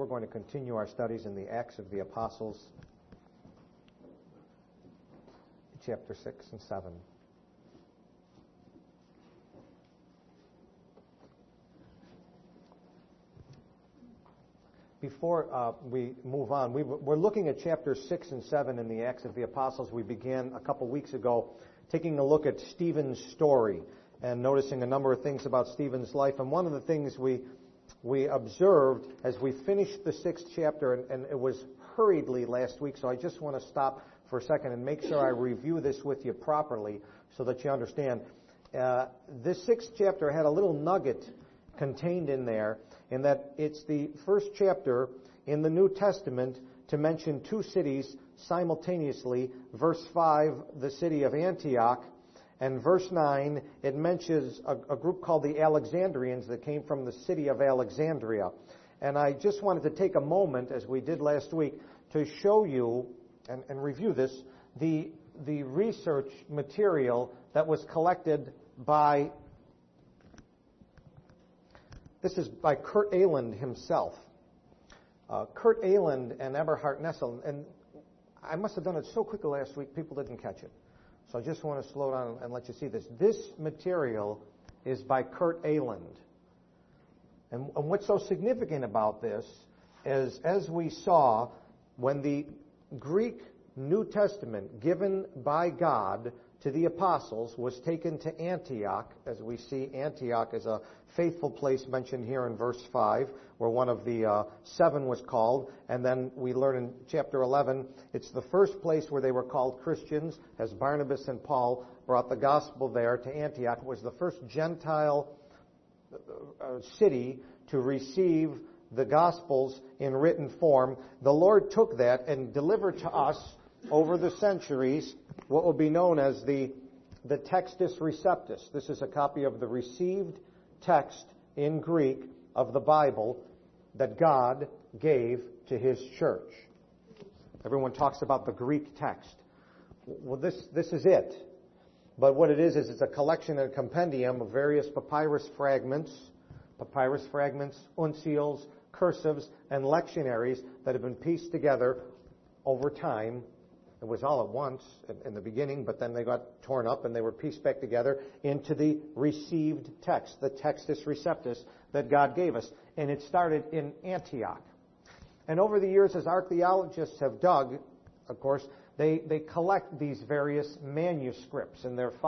we're going to continue our studies in the Acts of the Apostles, chapter 6 and 7. Before we move on, we're looking at chapters 6 and 7 in the Acts of the Apostles. We began a couple weeks ago taking a look at Stephen's story and noticing a number of things about Stephen's life. And one of the things we observed as we finished the 6th chapter, and it was hurriedly last week, so I just want to stop for a second and make sure I review this with you properly so that you understand. This 6th chapter had a little nugget contained in there, in that it's the first chapter in the New Testament to mention two cities simultaneously. Verse 5, the city of Antioch, and verse 9, it mentions a group called the Alexandrians that came from the city of Alexandria. And I just wanted to take a moment, as we did last week, to show you and review this, the research material that was collected by, this is by Kurt Aland himself. Kurt Aland and Eberhard Nessel, and I must have done it so quickly last week, people didn't catch it. So I just want to slow down and let you see this. This material is by Kurt Aland. And what's so significant about this is, as we saw, when the Greek New Testament given by God to the apostles was taken to Antioch, as we see Antioch is a faithful place mentioned here in verse 5, where one of the 7 was called, and then we learn in chapter 11, it's the first place where they were called Christians, as Barnabas and Paul brought the gospel there to Antioch. It was the first Gentile city to receive the Gospels in written form. The Lord took that and delivered to us over the centuries what will be known as the Textus Receptus. This is a copy of the received text in Greek of the Bible that God gave to His church. Everyone talks about the Greek text. Well, this is it. But what it is it's a collection and a compendium of various papyrus fragments, uncials, cursives, and lectionaries that have been pieced together over time. It was all at once in the beginning, but then they got torn up and they were pieced back together into the received text, the Textus Receptus that God gave us. And it started in Antioch. And over the years, as archaeologists have dug, of course, they collect these various manuscripts, and there are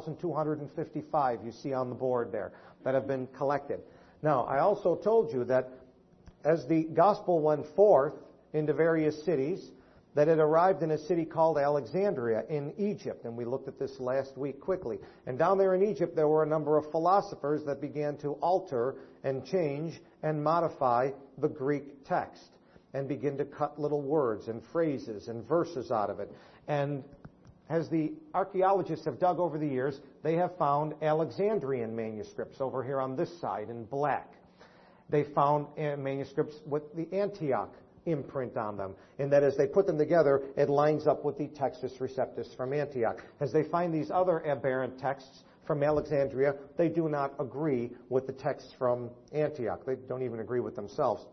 5,255 you see on the board there that have been collected. Now, I also told you that as the gospel went forth into various cities, that it arrived in a city called Alexandria in Egypt, and we looked at this last week quickly. And down there in Egypt, there were a number of philosophers that began to alter and change and modify the Greek text and begin to cut little words and phrases and verses out of it. And as the archaeologists have dug over the years, they have found Alexandrian manuscripts over here on this side in black. They found manuscripts with the Antioch imprint on them, and that as they put them together, it lines up with the Textus Receptus from Antioch. As they find these other aberrant texts from Alexandria, they do not agree with the texts from Antioch. They don't even agree with themselves.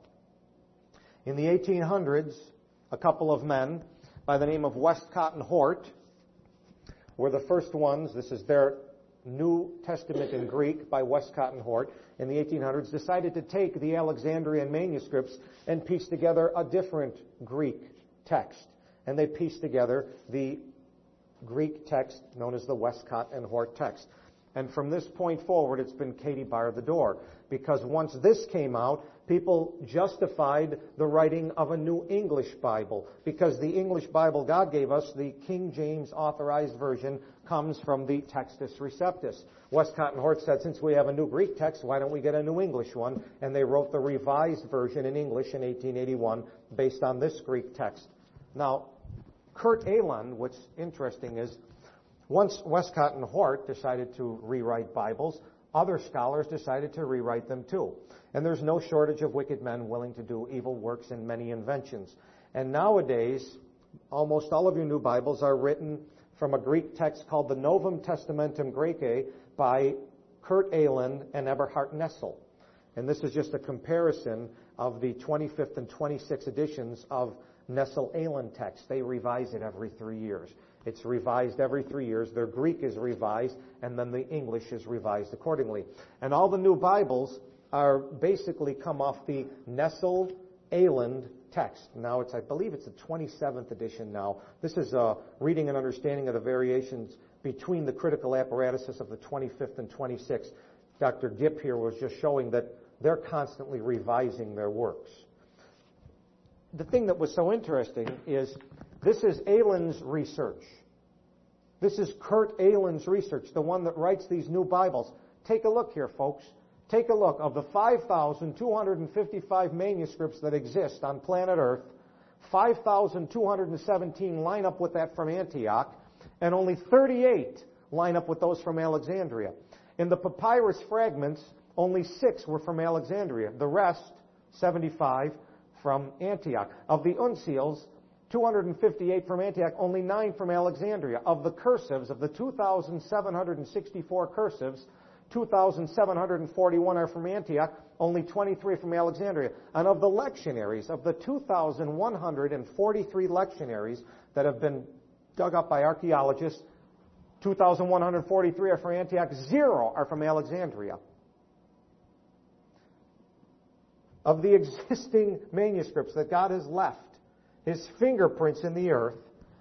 In the 1800s, a couple of men by the name of Westcott and Hort were the first ones. This is their New Testament in Greek by Westcott and Hort. In the 1800s, decided to take the Alexandrian manuscripts and piece together a different Greek text. And they pieced together the Greek text known as the Westcott and Hort text. And from this point forward, it's been Katie bar the door. Because once this came out, people justified the writing of a New English Bible. Because the English Bible God gave us, the King James Authorized Version, comes from the Textus Receptus. Westcott and Hort said, since we have a new Greek text, why don't we get a New English one? And they wrote the Revised Version in English in 1881 based on this Greek text. Now, Kurt Aland, what's interesting is, once Westcott and Hort decided to rewrite Bibles, other scholars decided to rewrite them too. And there's no shortage of wicked men willing to do evil works and many inventions. And nowadays, almost all of your new Bibles are written from a Greek text called the Novum Testamentum Graece by Kurt Aland and Eberhard Nessel. And this is just a comparison of the 25th and 26th editions of Nestle-Aland text. They revise it every 3 years. It's revised every 3 years. Their Greek is revised, and then the English is revised accordingly. And all the new Bibles are basically come off the Nestle-Aland text. Now, I believe it's the 27th edition now. This is a reading and understanding of the variations between the critical apparatuses of the 25th and 26th. Dr. Gipp here was just showing that they're constantly revising their works. The thing that was so interesting is this is Aland's research. This is Kurt Aland's research, the one that writes these new Bibles. Take a look here, folks. Take a look. Of the 5,255 manuscripts that exist on planet Earth, 5,217 line up with that from Antioch, and only 38 line up with those from Alexandria. In the papyrus fragments, only 6 were from Alexandria. The rest, 75, from Antioch. Of the uncials, 258 from Antioch, only 9 from Alexandria. Of the cursives, of the 2,764 cursives, 2,741 are from Antioch, only 23 from Alexandria. And of the lectionaries, of the 2,143 lectionaries that have been dug up by archaeologists, 2,143 are from Antioch, 0 are from Alexandria. Of the existing manuscripts that God has left, His fingerprints in the earth,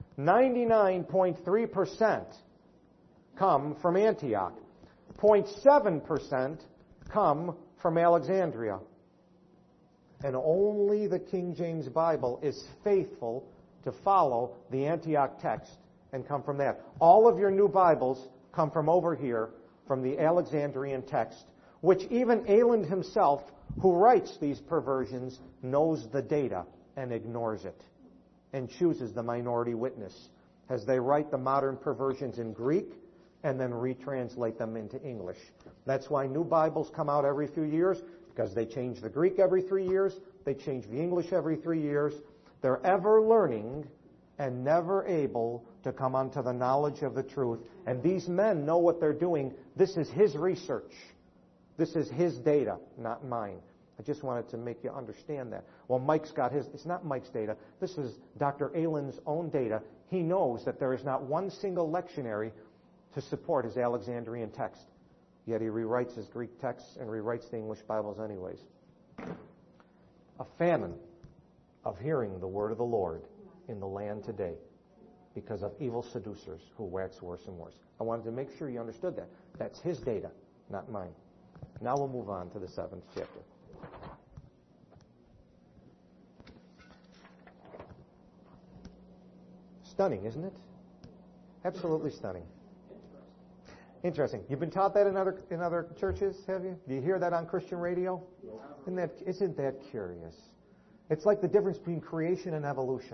99.3% come from Antioch. 0.7% come from Alexandria. And only the King James Bible is faithful to follow the Antioch text and come from that. All of your new Bibles come from over here, from the Alexandrian text, which even Aland himself, who writes these perversions, knows the data and ignores it and chooses the minority witness as they write the modern perversions in Greek and then retranslate them into English. That's why new Bibles come out every few years, because they change the Greek every 3 years, they change the English every 3 years. They're ever learning and never able to come unto the knowledge of the truth. And these men know what they're doing. This is his research. This is his data, not mine. I just wanted to make you understand that. Well, Mike's got his. It's not Mike's data. This is Dr. Aland's own data. He knows that there is not one single lectionary to support his Alexandrian text. Yet he rewrites his Greek texts and rewrites the English Bibles anyways. A famine of hearing the word of the Lord in the land today because of evil seducers who wax worse and worse. I wanted to make sure you understood that. That's his data, not mine. Now we'll move on to the 7th chapter. Stunning, isn't it? Absolutely stunning. Interesting. You've been taught that in other churches, have you? Do you hear that on Christian radio? Isn't that curious? It's like the difference between creation and evolution.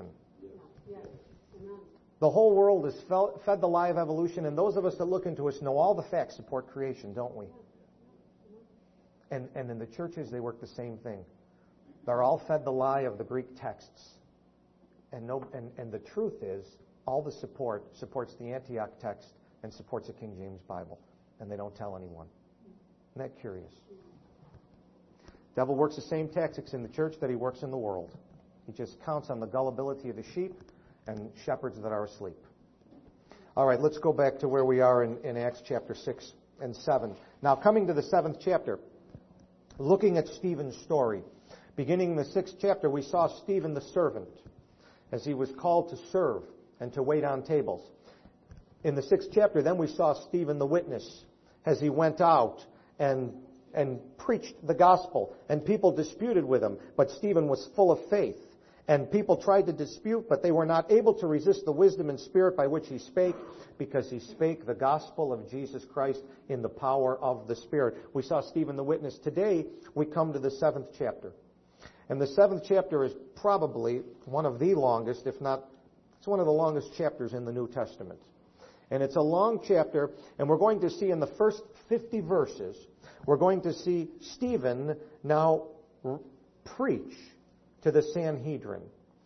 The whole world is fed the lie of evolution, and those of us that look into us know all the facts support creation, don't we? And in the churches, they work the same thing. They're all fed the lie of the Greek texts. And the truth is, all the support supports the Antioch text and supports the King James Bible. And they don't tell anyone. Isn't that curious? Devil works the same tactics in the church that he works in the world. He just counts on the gullibility of the sheep and shepherds that are asleep. All right, let's go back to where we are in Acts chapter 6 and 7. Now, coming to the 7th chapter, looking at Stephen's story. Beginning in the 6th chapter, we saw Stephen the servant as he was called to serve and to wait on tables. In the 6th chapter, then we saw Stephen the witness as he went out and preached the gospel, and people disputed with him, but Stephen was full of faith. And people tried to dispute, but they were not able to resist the wisdom and spirit by which he spake, because he spake the gospel of Jesus Christ in the power of the Spirit. We saw Stephen the witness. Today, we come to the 7th chapter. And the 7th chapter is probably one of the longest, if not, it's one of the longest chapters in the New Testament. And it's a long chapter, and we're going to see in the first 50 verses, we're going to see Stephen now preach to the Sanhedrin.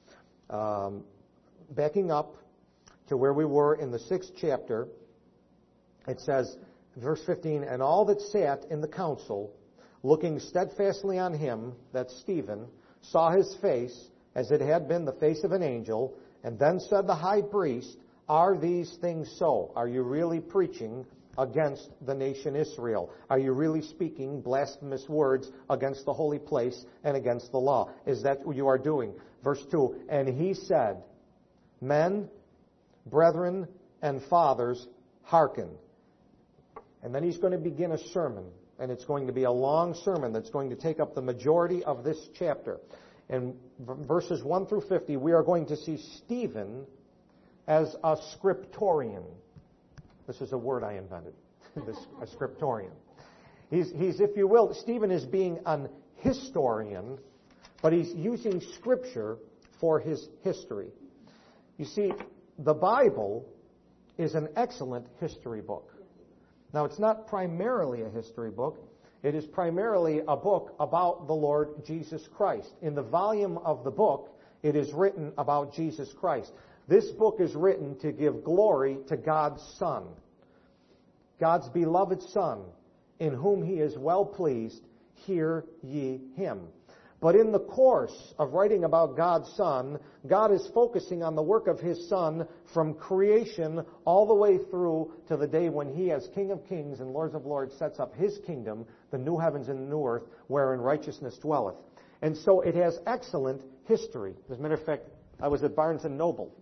Backing up to where we were in the 6th chapter, it says, verse 15, and all that sat in the council looking steadfastly on him, that's Stephen, saw his face, as it had been the face of an angel, and then said the high priest, are these things so? Are you really preaching against the nation Israel? Are you really speaking blasphemous words against the holy place and against the law? Is that what you are doing? Verse 2, and he said, men, brethren, and fathers, hearken. And then he's going to begin a sermon, and it's going to be a long sermon that's going to take up the majority of this chapter. In verses 1 through 50, we are going to see Stephen as a scriptorian. This is a word I invented, a scriptorian. He's, if you will, Stephen is being an historian, but he's using Scripture for his history. You see, the Bible is an excellent history book. Now, it's not primarily a history book. It is primarily a book about the Lord Jesus Christ. In the volume of the book, it is written about Jesus Christ. This book is written to give glory to God's Son, God's beloved Son, in whom He is well pleased. Hear ye Him. But in the course of writing about God's Son, God is focusing on the work of His Son from creation all the way through to the day when He, as King of Kings and Lord of Lords, sets up His kingdom, the new heavens and the new earth, wherein righteousness dwelleth. And so it has excellent history. As a matter of fact, I was at Barnes & Noble,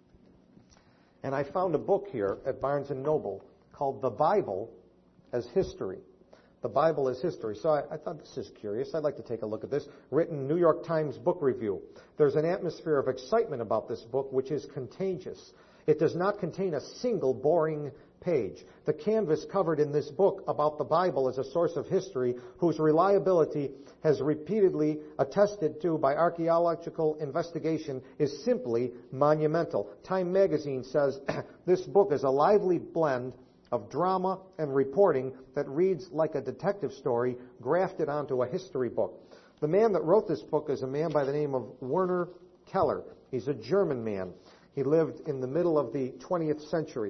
and I found a book here at Barnes & Noble called The Bible as History. The Bible is history. So I thought, this is curious. I'd like to take a look at this. Written New York Times Book Review. There's an atmosphere of excitement about this book which is contagious. It does not contain a single boring page. The canvas covered in this book about the Bible as a source of history, whose reliability has repeatedly attested to by archaeological investigation, is simply monumental. Time magazine says this book is a lively blend of drama and reporting that reads like a detective story grafted onto a history book. The man that wrote this book is a man by the name of Werner Keller. He's a German man. He lived in the middle of the 20th century.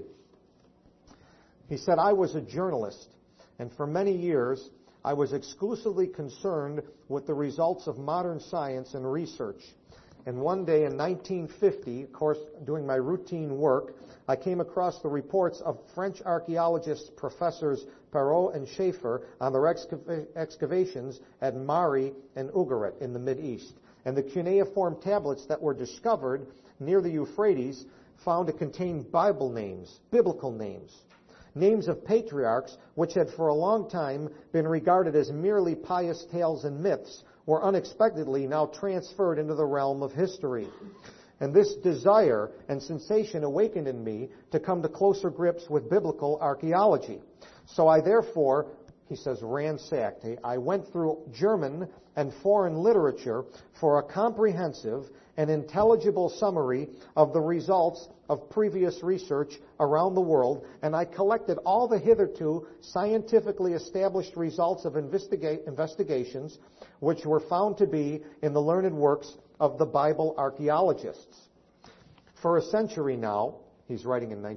He said, I was a journalist, and for many years I was exclusively concerned with the results of modern science and research. And one day in 1950, of course, doing my routine work, I came across the reports of French archaeologists, Professors Perrault and Schaeffer, on their excavations at Mari and Ugarit in the Mideast. And the cuneiform tablets that were discovered near the Euphrates found to contain Bible names, biblical names, names of patriarchs which had for a long time been regarded as merely pious tales and myths, were unexpectedly now transferred into the realm of history. And this desire and sensation awakened in me to come to closer grips with biblical archaeology. So I therefore, he says, ransacked. I went through German and foreign literature for a comprehensive and intelligible summary of the results of previous research around the world, and I collected all the hitherto scientifically established results of investigations which were found to be in the learned works of the Bible archaeologists. For a century now, he's writing in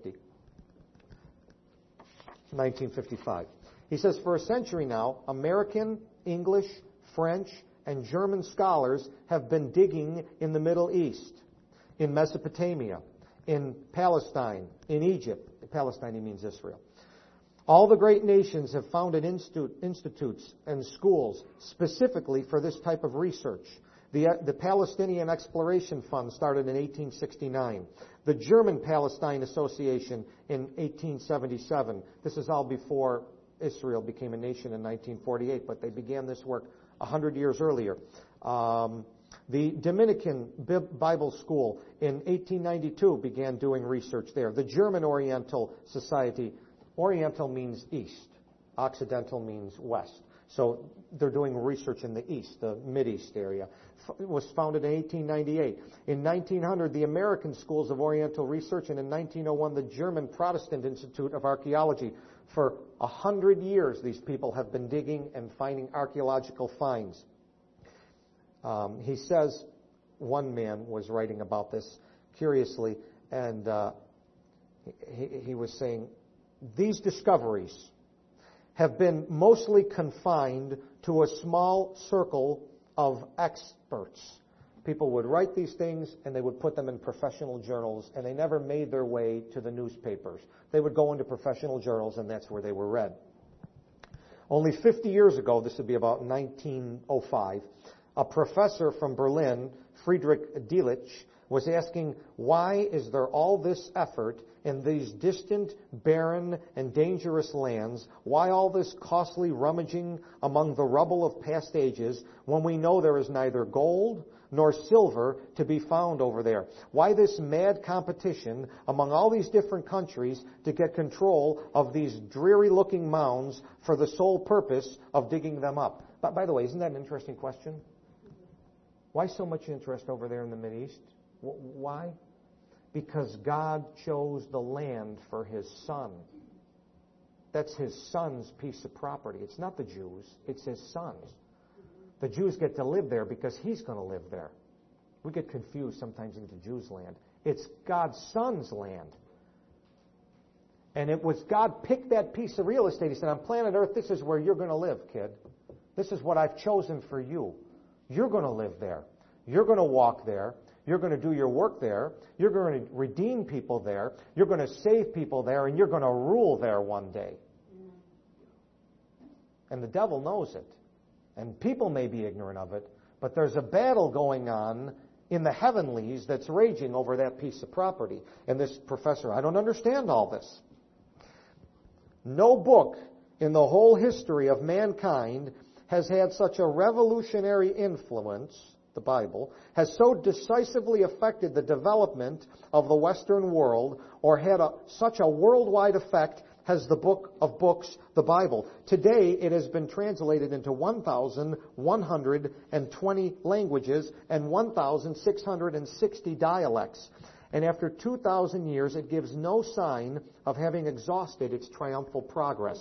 1955. He says, for a century now, American, English, French, and German scholars have been digging in the Middle East, in Mesopotamia, in Palestine, in Egypt. Palestine, he means Israel. All the great nations have founded institutes and schools specifically for this type of research. The Palestinian Exploration Fund started in 1869. The German Palestine Association in 1877. This is all before Israel became a nation in 1948, but they began this work 100 years earlier. The Dominican Bible School in 1892 began doing research there. The German Oriental Society, Oriental means east, Occidental means west. So they're doing research in the east, the Mideast area. It was founded in 1898. In 1900, the American Schools of Oriental Research, and in 1901, the German Protestant Institute of Archaeology. For 100 years, these people have been digging and finding archaeological finds. He says, one man was writing about this curiously, and he was saying, these discoveries have been mostly confined to a small circle of experts. People would write these things and they would put them in professional journals, and they never made their way to the newspapers. They would go into professional journals, and that's where they were read. Only 50 years ago, this would be about 1905, a professor from Berlin, Friedrich Delitzsch, was asking, why is there all this effort in these distant, barren, and dangerous lands? Why all this costly rummaging among the rubble of past ages when we know there is neither gold nor silver to be found over there? Why this mad competition among all these different countries to get control of these dreary-looking mounds for the sole purpose of digging them up? But by the way, isn't that an interesting question? Why so much interest over there in the Mideast? Why? Because God chose the land for His Son. That's His Son's piece of property. It's not the Jews, it's His Son's. The Jews get to live there because He's going to live there. We get confused sometimes into Jews' land. It's God's Son's land. And it was God picked that piece of real estate. He said, on planet Earth, this is where you're going to live, kid. This is what I've chosen for you. You're going to live there. You're going to walk there. You're going to do your work there. You're going to redeem people there. You're going to save people there. And you're going to rule there one day. And the devil knows it. And people may be ignorant of it. But there's a battle going on in the heavenlies that's raging over that piece of property. And this professor, I don't understand all this. No book in the whole history of mankind has had such a revolutionary influence, the Bible, has so decisively affected the development of the Western world, or had such a worldwide effect as the book of books, the Bible. Today, it has been translated into 1,120 languages and 1,660 dialects. And after 2,000 years, it gives no sign of having exhausted its triumphal progress.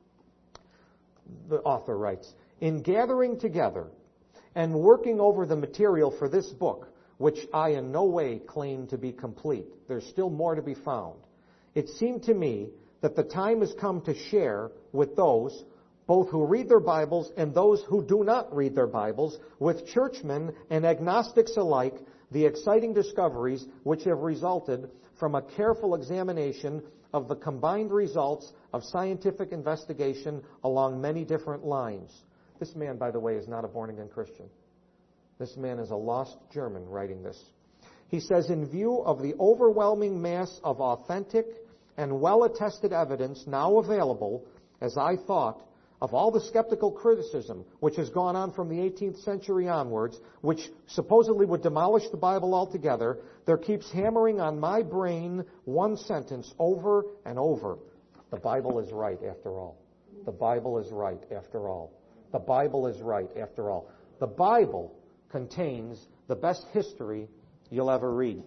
The author writes, in gathering together and working over the material for this book, which I in no way claim to be complete, there's still more to be found, it seemed to me that the time has come to share with those, both who read their Bibles and those who do not read their Bibles, with churchmen and agnostics alike, the exciting discoveries which have resulted from a careful examination of the combined results of scientific investigation along many different lines. This man, by the way, is not a born-again Christian. This man is a lost German writing this. He says, in view of the overwhelming mass of authentic and well-attested evidence now available, as I thought, of all the skeptical criticism which has gone on from the 18th century onwards, which supposedly would demolish the Bible altogether, there keeps hammering on my brain one sentence over and over. The Bible is right after all. The Bible is right after all. The Bible is right after all. The Bible contains the best history you'll ever read.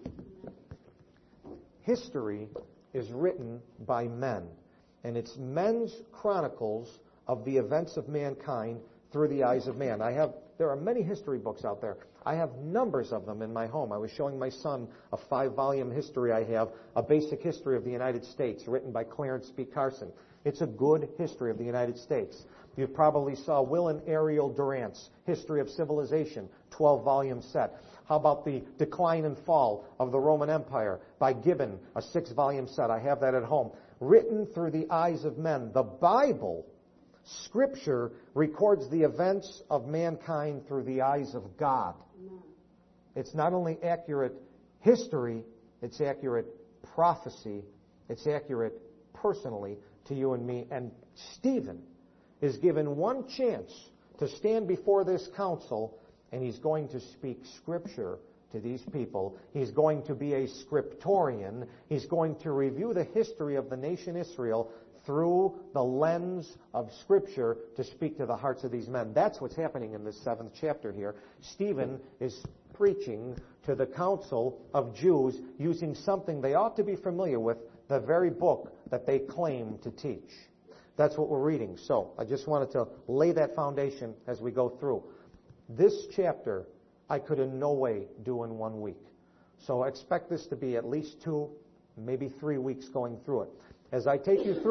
History is written by men, and it's men's chronicles of the events of mankind through the eyes of man. There are many history books out there. I have numbers of them in my home. I was showing my son a 5-volume history I have, a basic history of the United States, written by Clarence B. Carson. It's a good history of the United States. You probably saw Will and Ariel Durant's History of Civilization, 12-volume set. How about the Decline and Fall of the Roman Empire by Gibbon, a 6-volume set. I have that at home. Written through the eyes of men. The Bible, Scripture, records the events of mankind through the eyes of God. It's not only accurate history, it's accurate prophecy. It's accurate personally to you and me. And Stephen is given one chance to stand before this council, and he's going to speak Scripture to these people. He's going to be a scriptorian. He's going to review the history of the nation Israel through the lens of Scripture to speak to the hearts of these men. That's what's happening in this 7th chapter here. Stephen is preaching to the council of Jews using something they ought to be familiar with, the very book that they claim to teach. That's what we're reading. So I just wanted to lay that foundation as we go through. This chapter I could in no way do in 1 week. So I expect this to be at least 2, maybe 3 weeks going through it. As I take you through it,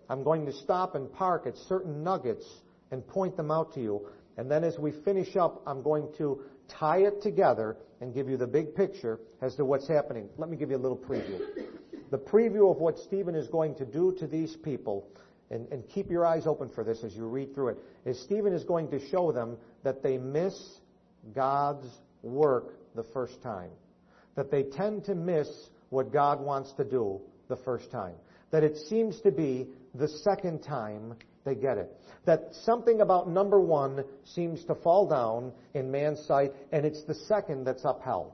I'm going to stop and park at certain nuggets and point them out to you. And then as we finish up, I'm going to tie it together and give you the big picture as to what's happening. Let me give you a little preview. The preview of what Stephen is going to do to these people, and keep your eyes open for this as you read through it, is Stephen is going to show them that they miss God's work the first time. That they tend to miss what God wants to do the first time. That it seems to be the second time they get it. That something about number one seems to fall down in man's sight, and it's the second that's upheld.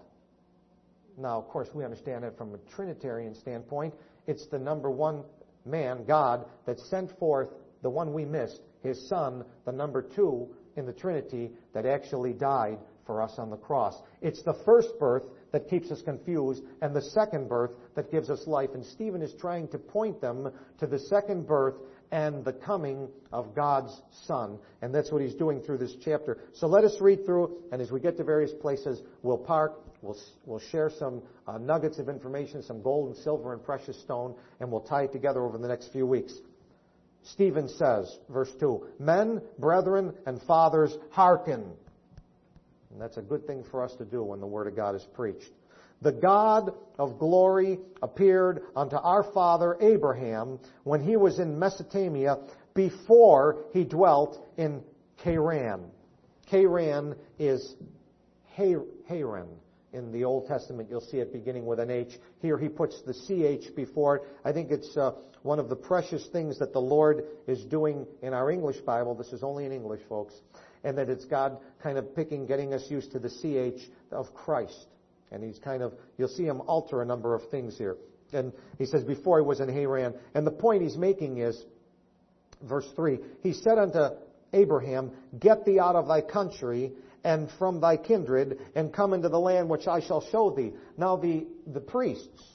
Now, of course, we understand that from a Trinitarian standpoint. It's the number one man, God, that sent forth the one we missed, His Son, the number two in the Trinity, that actually died for us on the cross. It's the first birth that keeps us confused, and the second birth that gives us life. And Stephen is trying to point them to the second birth and the coming of God's Son. And that's what he's doing through this chapter. So let us read through, and as we get to various places, we'll park, we'll share some nuggets of information, some gold and silver and precious stone, and we'll tie it together over the next few weeks. Stephen says, verse 2, "Men, brethren, and fathers, hearken." And that's a good thing for us to do when the Word of God is preached. "The God of glory appeared unto our father Abraham when he was in Mesopotamia, before he dwelt in Haran." Haran is Haran. In the Old Testament, you'll see it beginning with an H. Here he puts the CH before it. I think it's one of the precious things that the Lord is doing in our English Bible. This is only in English, folks. And that it's God kind of getting us used to the CH of Christ. And he's you'll see him alter a number of things here. And he says, before he was in Haran. And the point he's making is, verse 3, "He said unto Abraham, Get thee out of thy country and from thy kindred, and come into the land which I shall show thee." Now the priests,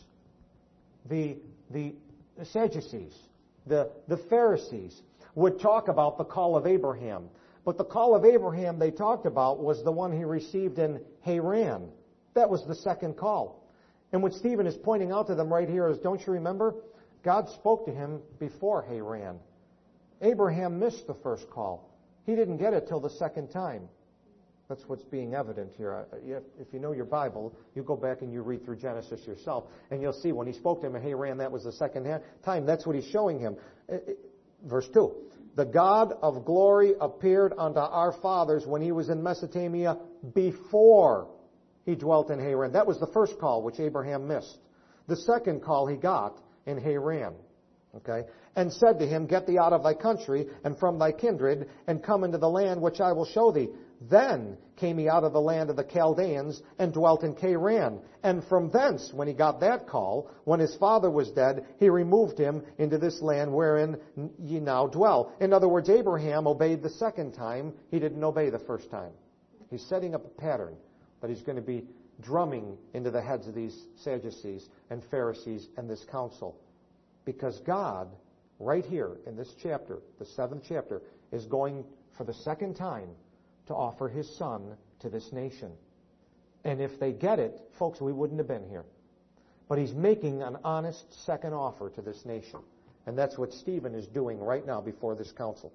the Sadducees, the Pharisees would talk about the call of Abraham. But the call of Abraham they talked about was the one he received in Haran. That was the second call. And what Stephen is pointing out to them right here is, don't you remember? God spoke to him before Haran. Abraham missed the first call. He didn't get it till the second time. That's what's being evident here. If you know your Bible, you go back and you read through Genesis yourself, and you'll see when he spoke to him in Haran, that was the second time. That's what he's showing him. Verse 2. "The God of glory appeared unto our fathers when he was in Mesopotamia, before he dwelt in Haran." That was the first call, which Abraham missed. The second call he got in Haran. Okay? "And said to him, Get thee out of thy country and from thy kindred, and come into the land which I will show thee. Then came he out of the land of the Chaldeans, and dwelt in Haran. And from thence, when he got that call, when his father was dead, he removed him into this land wherein ye now dwell." In other words, Abraham obeyed the second time. He didn't obey the first time. He's setting up a pattern that he's going to be drumming into the heads of these Sadducees and Pharisees and this council. Because God, right here in this chapter, the 7th chapter, is going for the second time to offer His Son to this nation. And if they get it, folks, we wouldn't have been here. But He's making an honest second offer to this nation. And that's what Stephen is doing right now before this council.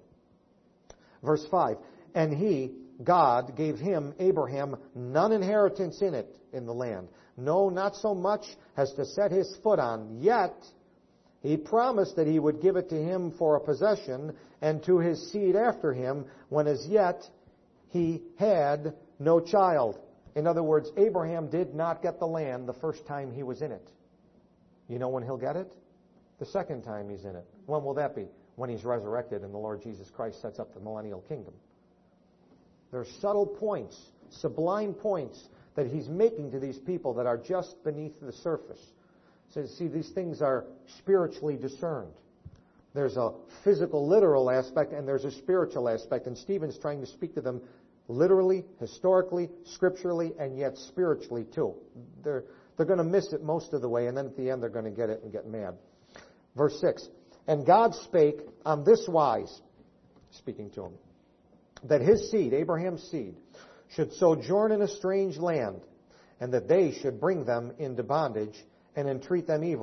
Verse 5, "And he, God, gave him, Abraham, none inheritance in it, in the land. No, not so much as to set his foot on. Yet he promised that he would give it to him for a possession, and to his seed after him, when as yet he had no child." In other words, Abraham did not get the land the first time he was in it. You know when he'll get it? The second time he's in it. When will that be? When he's resurrected and the Lord Jesus Christ sets up the millennial kingdom. There are subtle points, sublime points that he's making to these people that are just beneath the surface. So see, these things are spiritually discerned. There's a physical, literal aspect, and there's a spiritual aspect. And Stephen's trying to speak to them literally, historically, scripturally, and yet spiritually too. They're going to miss it most of the way, and then at the end they're going to get it and get mad. Verse 6, "And God spake on this wise," speaking to him, "that his seed," Abraham's seed, "should sojourn in a strange land, and that they should bring them into bondage, and entreat them evil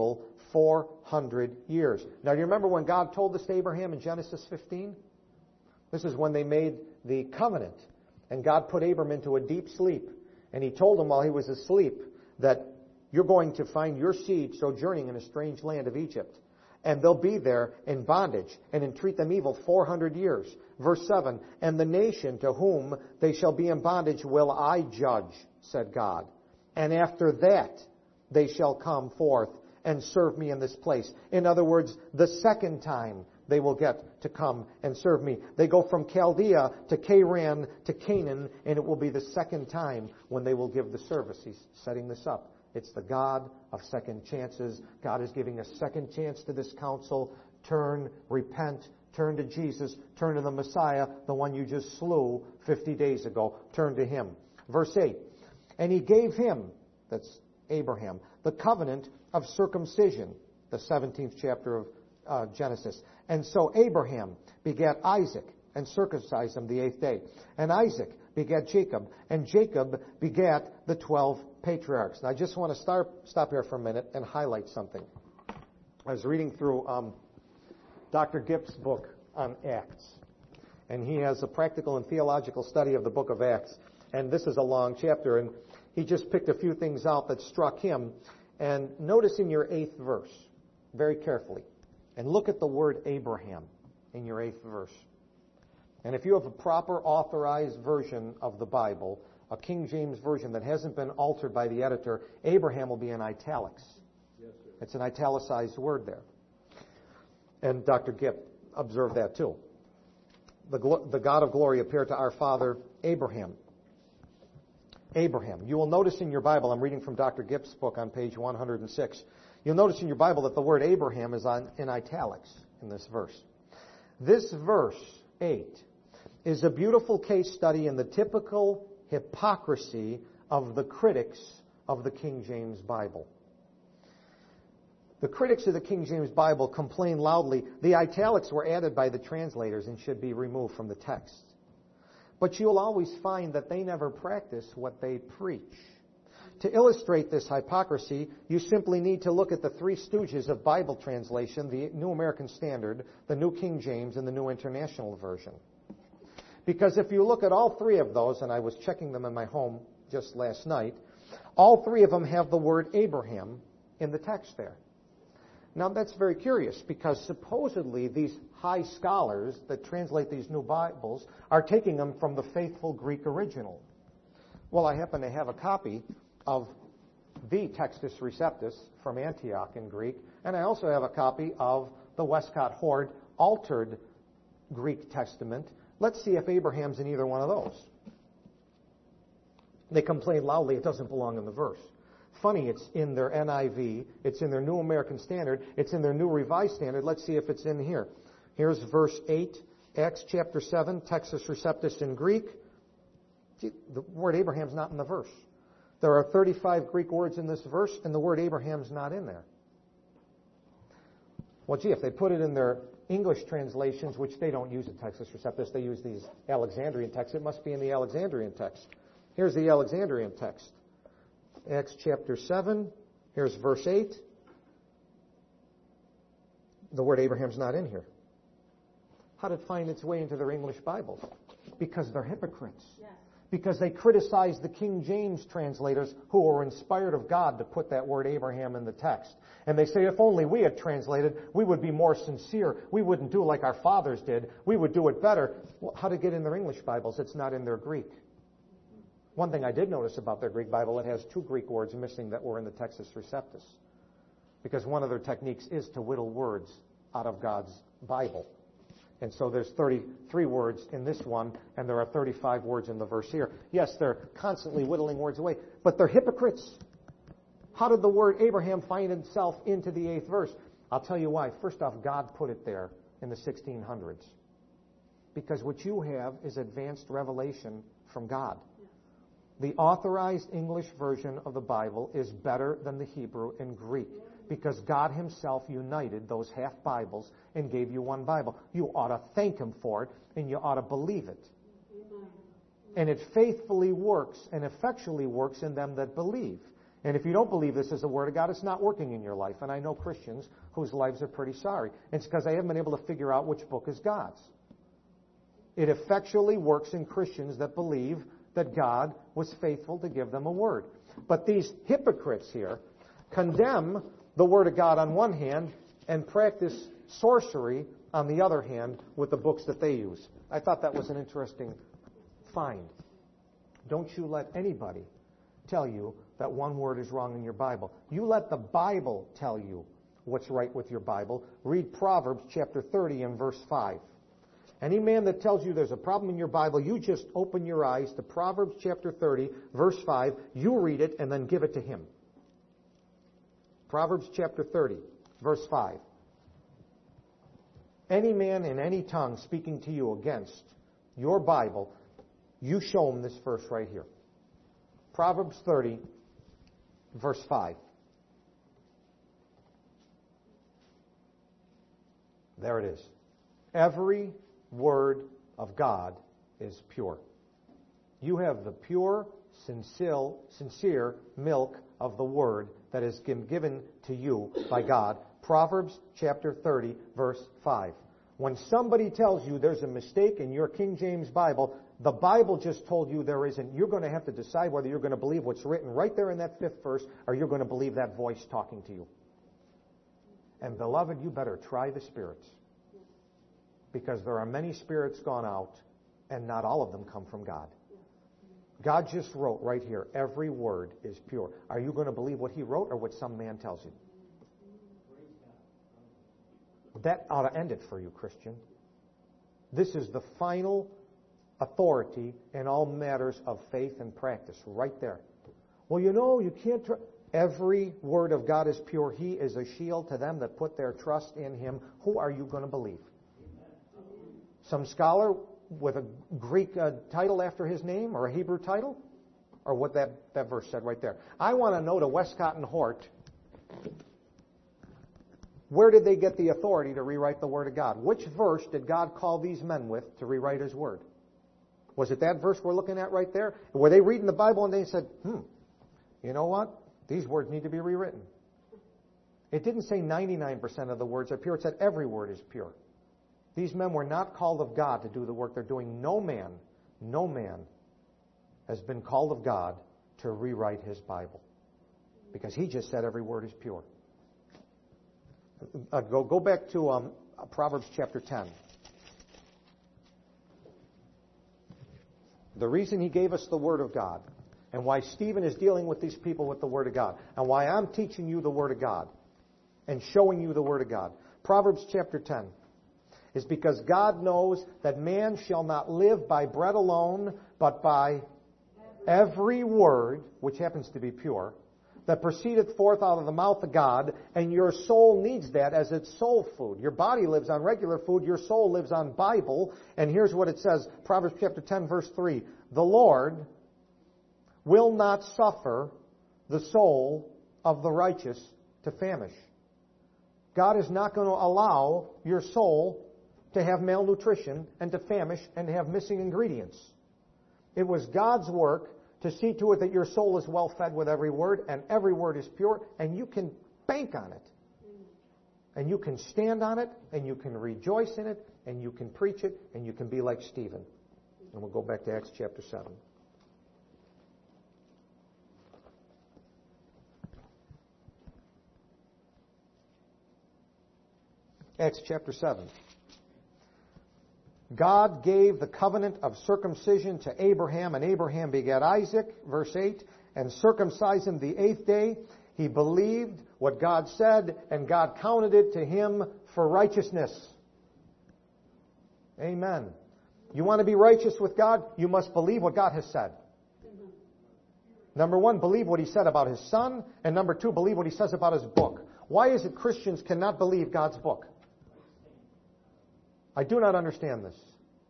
400 years. Now, do you remember when God told this to Abraham in Genesis 15? This is when they made the covenant. And God put Abram into a deep sleep. And He told him while he was asleep that you're going to find your seed sojourning in a strange land of Egypt. And they'll be there in bondage and entreat them evil 400 years. Verse 7, and the nation to whom they shall be in bondage will I judge, said God. And after that they shall come forth and serve me in this place. In other words, the second time they will get to come and serve me. They go from Chaldea to Charan to Canaan, and it will be the second time when they will give the service. He's setting this up. It's the God of second chances. God is giving a second chance to this council. Turn, repent, turn to Jesus, turn to the Messiah, the one you just slew 50 days ago. Turn to Him. Verse 8, and He gave him, that's Abraham, the covenant of circumcision, the 17th chapter of Genesis. And so Abraham begat Isaac and circumcised him the 8th day. And Isaac begat Jacob, and Jacob begat the 12 patriarchs. Now I just want to stop here for a minute and highlight something. I was reading through Dr. Gipp's book on Acts. And he has a practical and theological study of the book of Acts. And this is a long chapter, and he just picked a few things out that struck him. And notice in your 8th verse, very carefully, and look at the word Abraham in your 8th verse. And if you have a proper authorized version of the Bible, a King James version that hasn't been altered by the editor, Abraham will be in italics. Yes, sir. It's an italicized word there. And Dr. Gipp observed that too. The God of glory appeared to our father Abraham. Abraham. You will notice in your Bible, I'm reading from Dr. Gipp's book on page 106, you'll notice in your Bible that the word Abraham is in italics in this verse. This verse, 8, is a beautiful case study in the typical hypocrisy of the critics of the King James Bible. The critics of the King James Bible complain loudly, the italics were added by the translators and should be removed from the text. But you'll always find that they never practice what they preach. To illustrate this hypocrisy, you simply need to look at the three stooges of Bible translation, the New American Standard, the New King James, and the New International Version. Because if you look at all three of those, and I was checking them in my home just last night, all three of them have the word Abraham in the text there. Now that's very curious because supposedly these high scholars that translate these new Bibles are taking them from the faithful Greek original. Well, I happen to have a copy of the Textus Receptus from Antioch in Greek, and I also have a copy of the Westcott Horde altered Greek Testament. Let's see if Abraham's in either one of those. They complain loudly it doesn't belong in the verse. Funny, it's in their NIV, it's in their New American Standard, it's in their New Revised Standard. Let's see if it's in here. Here's verse 8, Acts chapter 7, Textus Receptus in Greek. See, the word Abraham's not in the verse. There are 35 Greek words in this verse, and the word Abraham's not in there. Well, gee, if they put it in their English translations, which they don't use the Textus Receptus, they use these Alexandrian texts, it must be in the Alexandrian text. Here's the Alexandrian text. Acts chapter 7, here's verse 8. The word Abraham's not in here. How did it find its way into their English Bibles? Because they're hypocrites. Yes. Because they criticize the King James translators who were inspired of God to put that word Abraham in the text. And they say, if only we had translated, we would be more sincere. We wouldn't do like our fathers did. We would do it better. Well, how to get in their English Bibles? It's not in their Greek. One thing I did notice about their Greek Bible, it has two Greek words missing that were in the Textus Receptus. Because one of their techniques is to whittle words out of God's Bible. And so there's 33 words in this one, and there are 35 words in the verse here. Yes, they're constantly whittling words away, but they're hypocrites. How did the word Abraham find itself into the 8th verse? I'll tell you why. First off, God put it there in the 1600s. Because what you have is advanced revelation from God. The authorized English version of the Bible is better than the Hebrew and Greek because God Himself united those half Bibles and gave you one Bible. You ought to thank Him for it, and you ought to believe it. And it faithfully works and effectually works in them that believe. And if you don't believe this is the Word of God, it's not working in your life. And I know Christians whose lives are pretty sorry. It's because they haven't been able to figure out which book is God's. It effectually works in Christians that believe that God was faithful to give them a Word. But these hypocrites here condemn the Word of God on one hand and practice sorcery on the other hand with the books that they use. I thought that was an interesting find. Don't you let anybody tell you that one word is wrong in your Bible. You let the Bible tell you what's right with your Bible. Read Proverbs chapter 30 and verse 5. Any man that tells you there's a problem in your Bible, you just open your eyes to Proverbs chapter 30, verse 5. You read it and then give it to him. Proverbs chapter 30, verse 5. Any man in any tongue speaking to you against your Bible, you show him this verse right here. Proverbs 30, verse 5. There it is. Every word of God is pure. You have the pure, sincere milk of the Word that has been given to you by God. Proverbs chapter 30, verse 5. When somebody tells you there's a mistake in your King James Bible, the Bible just told you there isn't. You're going to have to decide whether you're going to believe what's written right there in that 5th verse, or you're going to believe that voice talking to you. And beloved, you better try the spirits. Because there are many spirits gone out, and not all of them come from God. God just wrote right here, every word is pure. Are you going to believe what He wrote or what some man tells you? That ought to end it for you, Christian. This is the final authority in all matters of faith and practice, right there. Well, you can't every word of God is pure. He is a shield to them that put their trust in Him. Who are you going to believe? Some scholar with a Greek title after his name, or a Hebrew title? Or what that verse said right there. I want to know to Westcott and Hort, where did they get the authority to rewrite the Word of God? Which verse did God call these men with to rewrite His Word? Was it that verse we're looking at right there? Were they reading the Bible and they said, you know what? These words need to be rewritten. It didn't say 99% of the words are pure. It said every word is pure. These men were not called of God to do the work they're doing. No man has been called of God to rewrite his Bible. Because He just said every word is pure. Go back to Proverbs chapter 10. The reason He gave us the Word of God, and why Stephen is dealing with these people with the Word of God, and why I'm teaching you the Word of God, and showing you the Word of God. Proverbs chapter 10 is because God knows that man shall not live by bread alone, but by every word, which happens to be pure, that proceedeth forth out of the mouth of God, and your soul needs that as its soul food. Your body lives on regular food, your soul lives on Bible, and here's what it says, Proverbs chapter 10, verse 3. The Lord will not suffer the soul of the righteous to famish. God is not going to allow your soul to have malnutrition and to famish and to have missing ingredients. It was God's work to see to it that your soul is well fed with every word, and every word is pure, and you can bank on it. And you can stand on it, and you can rejoice in it, and you can preach it, and you can be like Stephen. And we'll go back to Acts chapter 7. Acts chapter 7. God gave the covenant of circumcision to Abraham, and Abraham begat Isaac, verse 8, and circumcised him the 8th day. He believed what God said, and God counted it to him for righteousness. Amen. You want to be righteous with God? You must believe what God has said. Number one, believe what He said about His Son, and number two, believe what He says about His book. Why is it Christians cannot believe God's book? I do not understand this.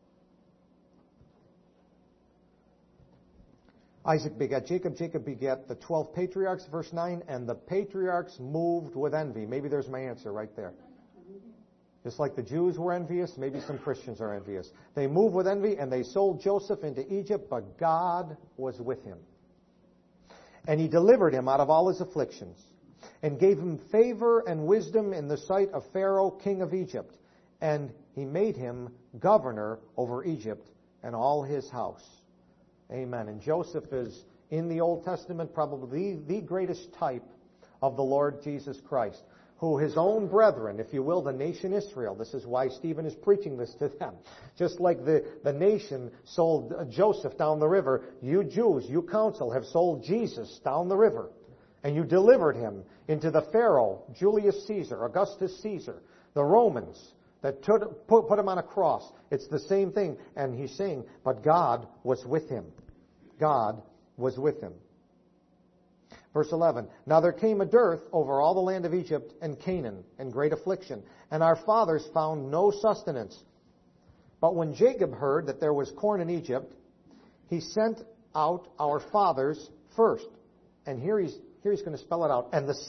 Isaac begat Jacob. Jacob begat the 12 patriarchs, verse 9, and the patriarchs moved with envy. Maybe there's my answer right there. Just like the Jews were envious, maybe some Christians are envious. They moved with envy, and they sold Joseph into Egypt, but God was with him. And he delivered him out of all his afflictions, and gave him favor and wisdom in the sight of Pharaoh, king of Egypt. And he made him governor over Egypt and all his house. Amen. And Joseph is, in the Old Testament, probably the greatest type of the Lord Jesus Christ, who his own brethren, if you will, the nation Israel, this is why Stephen is preaching this to them. Just like the nation sold Joseph down the river, you Jews, you council, have sold Jesus down the river. And you delivered him into the Pharaoh, Julius Caesar, Augustus Caesar, the Romans, that put him on a cross. It's the same thing. And he's saying, but God was with him. God was with him. Verse 11, now there came a dearth over all the land of Egypt and Canaan, and great affliction, and our fathers found no sustenance. But when Jacob heard that there was corn in Egypt, he sent out our fathers first. And here he's going to spell it out. And at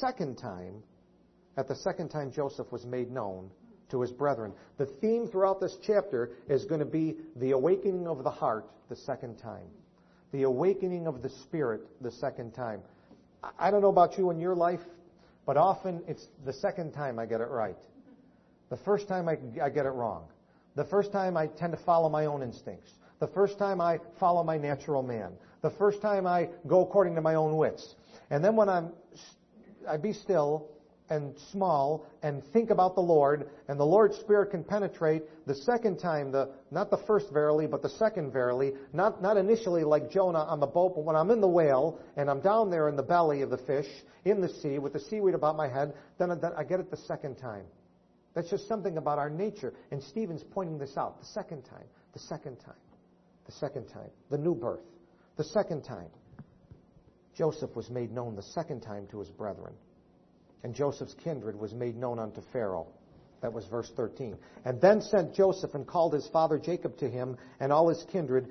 the second time Joseph was made known to his brethren. The theme throughout this chapter is going to be the awakening of the heart the second time. The awakening of the spirit the second time. I don't know about you in your life, but often it's the second time I get it right. The first time I get it wrong. The first time I tend to follow my own instincts. The first time I follow my natural man. The first time I go according to my own wits. And then when I be still and small and think about the Lord, and the Lord's Spirit can penetrate the second time, not the first verily, but the second verily, not initially like Jonah on the boat, but when I'm in the whale and I'm down there in the belly of the fish, in the sea, with the seaweed about my head, then I get it the second time. That's just something about our nature. And Stephen's pointing this out. The second time, the second time, the second time, the new birth, the second time. Joseph was made known the second time to his brethren. And Joseph's kindred was made known unto Pharaoh. That was verse 13. And then sent Joseph and called his father Jacob to him and all his kindred,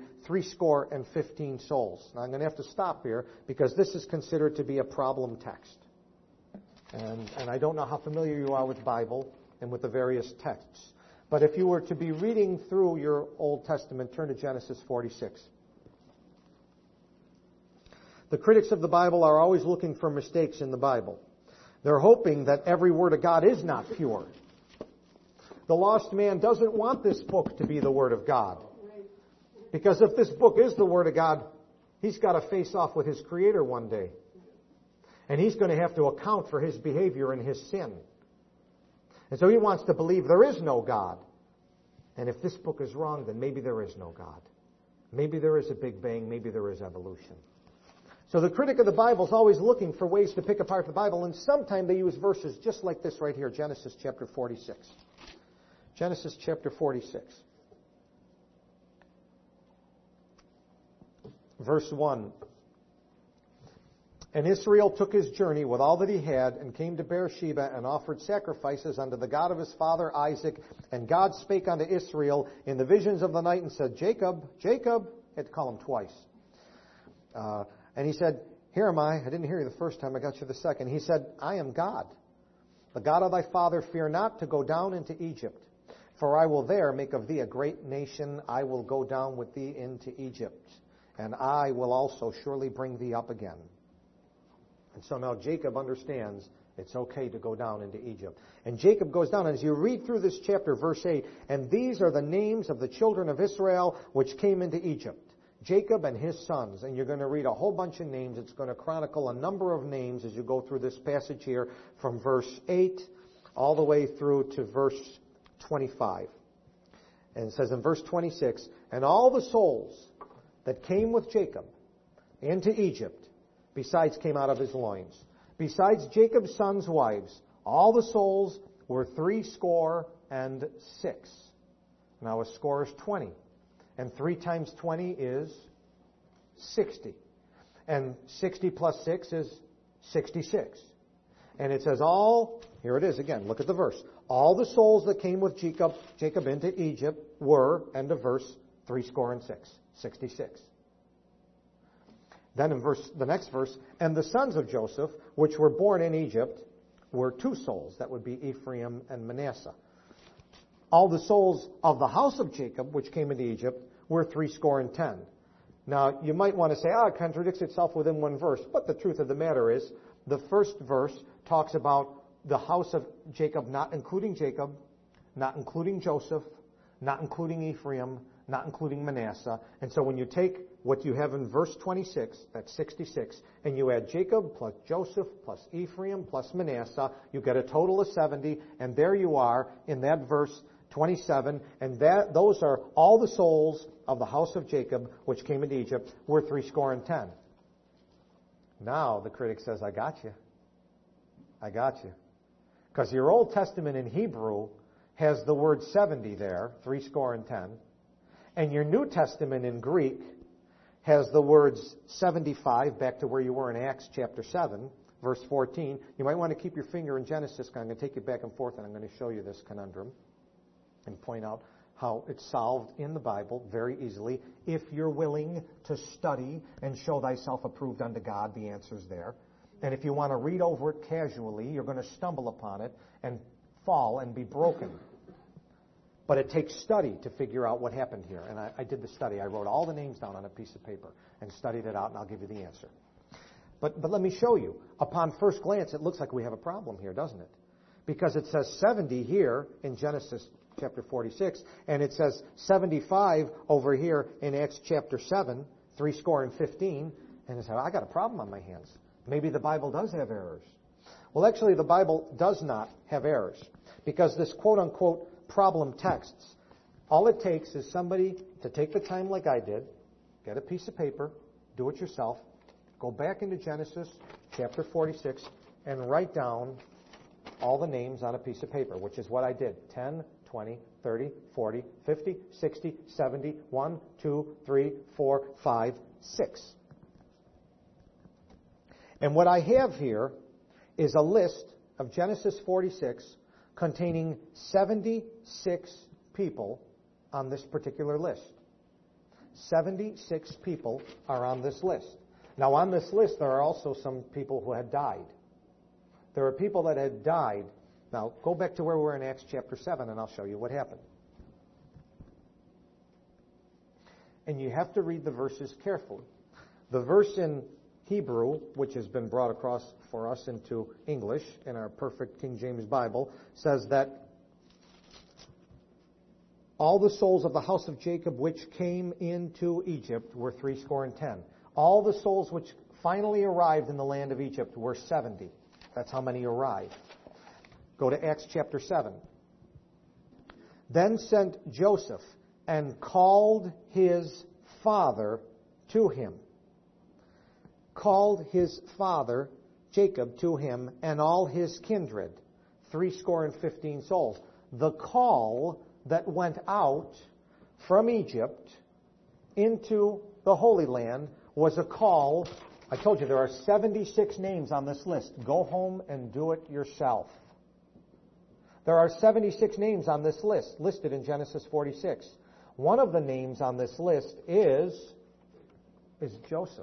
75 souls. Now I'm going to have to stop here because this is considered to be a problem text. And I don't know how familiar you are with the Bible and with the various texts. But if you were to be reading through your Old Testament, turn to Genesis 46. The critics of the Bible are always looking for mistakes in the Bible. They're hoping that every word of God is not pure. The lost man doesn't want this book to be the Word of God. Because if this book is the Word of God, he's got to face off with his Creator one day. And he's going to have to account for his behavior and his sin. And so he wants to believe there is no God. And if this book is wrong, then maybe there is no God. Maybe there is a Big Bang, maybe there is evolution. So the critic of the Bible is always looking for ways to pick apart the Bible, and sometimes they use verses just like this right here, Genesis chapter 46. Genesis chapter 46. Verse 1. And Israel took his journey with all that he had, and came to Beersheba, and offered sacrifices unto the God of his father Isaac. And God spake unto Israel in the visions of the night, and said, Jacob, Jacob. Had to call him twice. And he said, here am I. I didn't hear you the first time. I got you the second. He said, I am God, the God of thy father. Fear not to go down into Egypt, for I will there make of thee a great nation. I will go down with thee into Egypt, and I will also surely bring thee up again. And so now Jacob understands it's okay to go down into Egypt. And Jacob goes down, and as you read through this chapter, verse 8, and these are the names of the children of Israel which came into Egypt. Jacob and his sons, and you're going to read a whole bunch of names. It's going to chronicle a number of names as you go through this passage here from verse 8 all the way through to verse 25. And it says in verse 26, and all the souls that came with Jacob into Egypt, besides came out of his loins, besides Jacob's sons' wives, all the souls were 76. Now a score is 20. And 3 times 20 is 60. And 60 plus 6 is 66. And it says here it is again, look at the verse. All the souls that came with Jacob into Egypt were, end of verse, 66. Then in the next verse, and the sons of Joseph, which were born in Egypt, were 2 souls. That would be Ephraim and Manasseh. All the souls of the house of Jacob, which came into Egypt, were 70. Now, you might want to say, it contradicts itself within one verse. But the truth of the matter is, the first verse talks about the house of Jacob, not including Joseph, not including Ephraim, not including Manasseh. And so when you take what you have in verse 26, that's 66, and you add Jacob plus Joseph plus Ephraim plus Manasseh, you get a total of 70, and there you are in that verse 27, and those are all the souls of the house of Jacob, which came into Egypt, were 70. Now the critic says, I got you. Because your Old Testament in Hebrew has the word 70 there, 70, and your New Testament in Greek has the words 75, back to where you were in Acts chapter 7, verse 14. You might want to keep your finger in Genesis, because I'm going to take you back and forth, and I'm going to show you this conundrum and point out how it's solved in the Bible very easily. If you're willing to study and show thyself approved unto God, the answer's there. And if you want to read over it casually, you're going to stumble upon it and fall and be broken. But it takes study to figure out what happened here. And I did the study. I wrote all the names down on a piece of paper and studied it out, and I'll give you the answer. But let me show you. Upon first glance, it looks like we have a problem here, doesn't it? Because it says 70 here in Genesis chapter 46, and it says 75 over here in Acts chapter 7, 15. And I said, I got a problem on my hands. Maybe the Bible does have errors. Well, actually, the Bible does not have errors, because this quote-unquote problem texts, all it takes is somebody to take the time like I did, get a piece of paper, do it yourself, go back into Genesis chapter 46, and write down all the names on a piece of paper, which is what I did. 10, 20, 30, 40, 50, 60, 70, 1, 2, 3, 4, 5, 6. And what I have here is a list of Genesis 46 containing 76 people on this particular list. 76 people are on this list. Now, on this list, there are also some people who had died. There are people that had died. Now, go back to where we were in Acts chapter 7, and I'll show you what happened. And you have to read the verses carefully. The verse in Hebrew, which has been brought across for us into English in our perfect King James Bible, says that all the souls of the house of Jacob which came into Egypt were 70. All the souls which finally arrived in the land of Egypt were 70. That's how many arrived. Go to Acts chapter 7. Then sent Joseph and called his father to him. Called his father Jacob to him, and all his kindred, 15 souls. The call that went out from Egypt into the Holy Land was a call. I told you there are 76 names on this list. Go home and do it yourself. There are 76 names on this list, listed in Genesis 46. One of the names on this list is Joseph.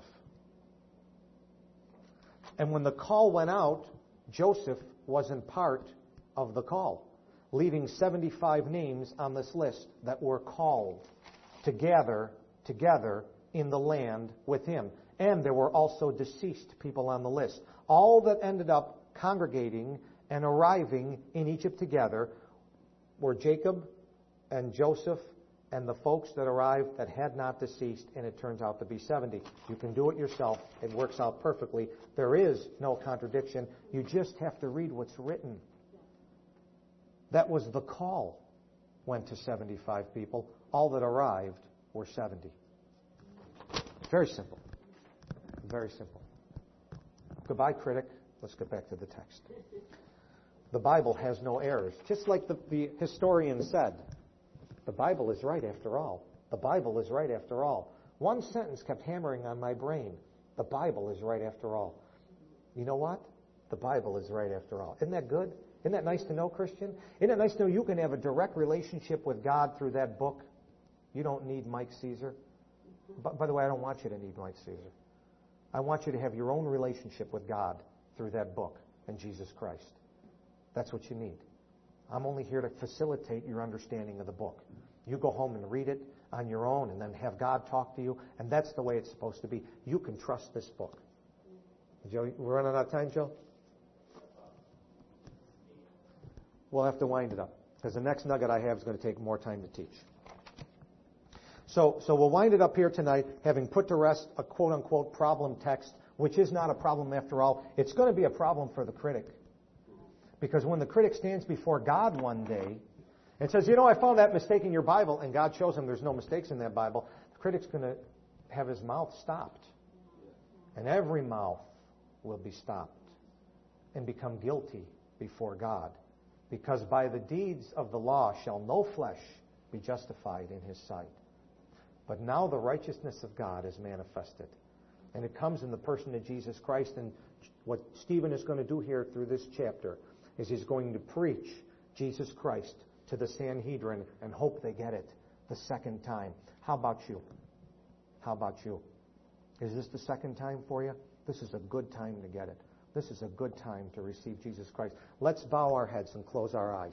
And when the call went out, Joseph wasn't part of the call, leaving 75 names on this list that were called to gather together in the land with him. And there were also deceased people on the list. All that ended up congregating and arriving in Egypt together were Jacob and Joseph and the folks that arrived that had not deceased, and it turns out to be 70. You can do it yourself. It works out perfectly. There is no contradiction. You just have to read what's written. That was the call. Went to 75 people. All that arrived were 70. Very simple. Very simple. Goodbye, critic. Let's get back to the text. The Bible has no errors. Just like the historian said, the Bible is right after all. The Bible is right after all. One sentence kept hammering on my brain. The Bible is right after all. You know what? The Bible is right after all. Isn't that good? Isn't that nice to know, Christian? Isn't it nice to know you can have a direct relationship with God through that book? You don't need Mike Caesar. By the way, I don't want you to need Mike Caesar. I want you to have your own relationship with God through that book and Jesus Christ. That's what you need. I'm only here to facilitate your understanding of the book. You go home and read it. on your own and then have God talk to you. And that's the way it's supposed to be. You can trust this book. Joe, we're running out of time, Joe? We'll have to wind it up because the next nugget I have is going to take more time to teach. So we'll wind it up here tonight, having put to rest a quote-unquote problem text, which is not a problem after all. It's going to be a problem for the critic. Because when the critic stands before God one day and says, I found that mistake in your Bible, and God shows him there's no mistakes in that Bible, the critic's going to have his mouth stopped. And every mouth will be stopped and become guilty before God. Because by the deeds of the law shall no flesh be justified in his sight. But now the righteousness of God is manifested. And it comes in the person of Jesus Christ. And what Stephen is going to do here through this chapter is he's going to preach Jesus Christ to the Sanhedrin and hope they get it the second time. How about you? How about you? Is this the second time for you? This is a good time to get it. This is a good time to receive Jesus Christ. Let's bow our heads and close our eyes.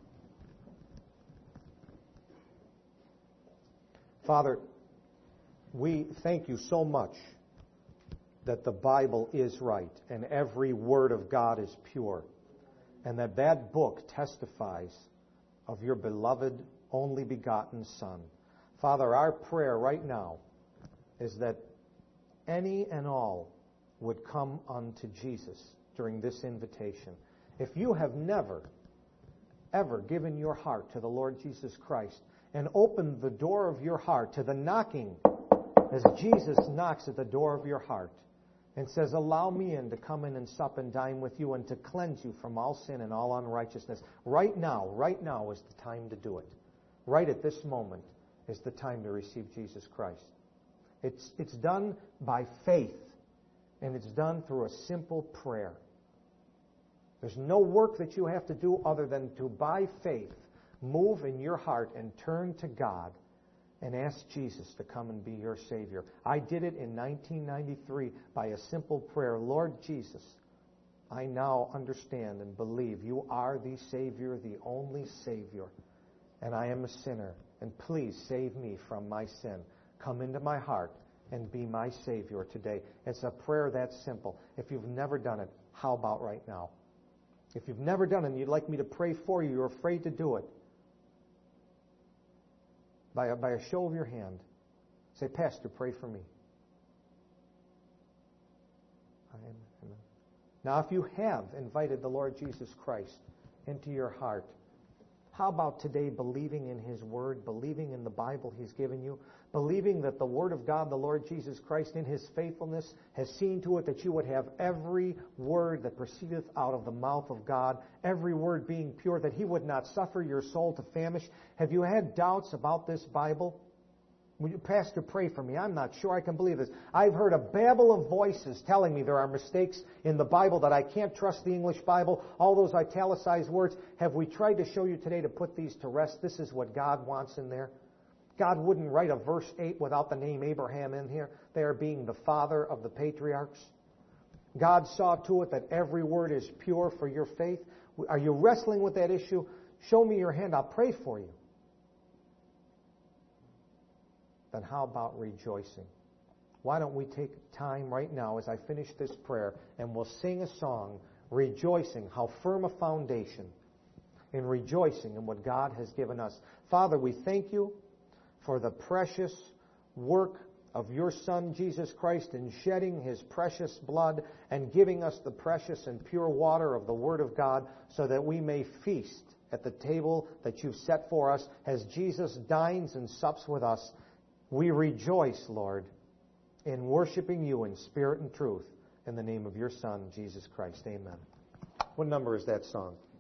Father, we thank you so much that the Bible is right and every word of God is pure, and that book testifies of your beloved, only begotten Son. Father, our prayer right now is that any and all would come unto Jesus during this invitation. If you have never, ever given your heart to the Lord Jesus Christ and opened the door of your heart to the knocking, as Jesus knocks at the door of your heart and says, allow me in to come in and sup and dine with you and to cleanse you from all sin and all unrighteousness. Right now is the time to do it. Right at this moment is the time to receive Jesus Christ. It's done by faith, and it's done through a simple prayer. There's no work that you have to do other than to, by faith, move in your heart and turn to God and ask Jesus to come and be your Savior. I did it in 1993 by a simple prayer. Lord Jesus, I now understand and believe you are the Savior, the only Savior, and I am a sinner, and please save me from my sin. Come into my heart and be my Savior today. It's a prayer that simple. If you've never done it, how about right now? If you've never done it and you'd like me to pray for you, you're afraid to do it, by a show of your hand, say, Pastor, pray for me. Amen. Now, if you have invited the Lord Jesus Christ into your heart, how about today believing in His Word, believing in the Bible He's given you, believing that the Word of God, the Lord Jesus Christ, in His faithfulness, has seen to it that you would have every word that proceedeth out of the mouth of God, every word being pure, that He would not suffer your soul to famish. Have you had doubts about this Bible? Pastor, pray for me. I'm not sure I can believe this. I've heard a babble of voices telling me there are mistakes in the Bible, that I can't trust the English Bible, all those italicized words. Have we tried to show you today to put these to rest? This is what God wants in there. God wouldn't write a verse 8 without the name Abraham in here, there being the father of the patriarchs. God saw to it that every word is pure for your faith. Are you wrestling with that issue? Show me your hand. I'll pray for you. Then how about rejoicing? Why don't we take time right now as I finish this prayer and we'll sing a song, rejoicing, how firm a foundation, in rejoicing in what God has given us. Father, we thank you for the precious work of your Son, Jesus Christ, in shedding His precious blood and giving us the precious and pure water of the Word of God so that we may feast at the table that you've set for us as Jesus dines and sups with us. We rejoice, Lord, in worshiping you in spirit and truth in the name of your Son, Jesus Christ. Amen. What number is that song?